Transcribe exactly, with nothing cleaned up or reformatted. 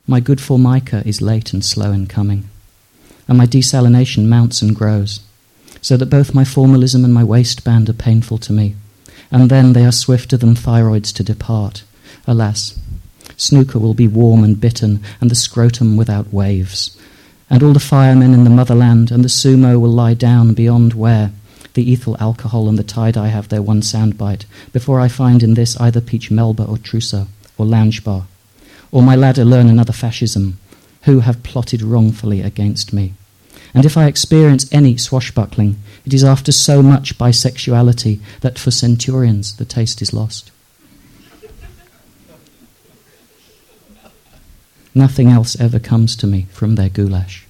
My good formica is late and slow in coming, and my desalination mounts and grows, so that both my formalism and my waistband are painful to me, and then they are swifter than thyroids to depart. Alas, snooker will be warm and bitten, and the scrotum without waves, and all the firemen in the motherland and the sumo will lie down beyond where the ethyl alcohol and the tie-dye have their one soundbite, before I find in this either peach melba or trousseau or lounge bar, or my ladder learn another fascism, who have plotted wrongfully against me. And if I experience any swashbuckling, it is after so much bisexuality that for centurions the taste is lost. Nothing else ever comes to me from their goulash.